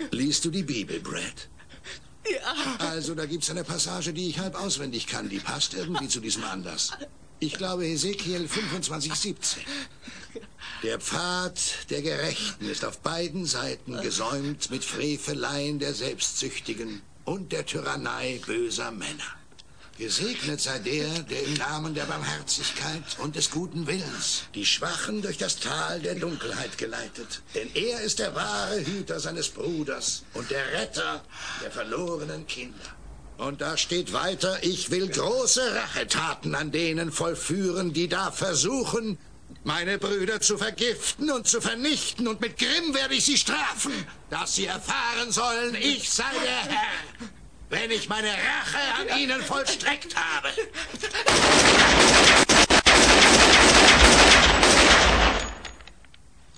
Liest du die Bibel, Brad? Ja. Also, da gibt's eine Passage, die ich halb auswendig kann. Die passt irgendwie zu diesem Anlass. Ich glaube, Hesekiel 25,17. Der Pfad der Gerechten ist auf beiden Seiten gesäumt mit Freveleien der Selbstsüchtigen und der Tyrannei böser Männer. Gesegnet sei der im Namen der Barmherzigkeit und des guten Willens die Schwachen durch das Tal der Dunkelheit geleitet. Denn er ist der wahre Hüter seines Bruders und der Retter der verlorenen Kinder. Und da steht weiter, ich will große Rachetaten an denen vollführen, die da versuchen, meine Brüder zu vergiften und zu vernichten. Und mit Grimm werde ich sie strafen, dass sie erfahren sollen, ich sei der Herr, wenn ich meine Rache an ihnen vollstreckt habe.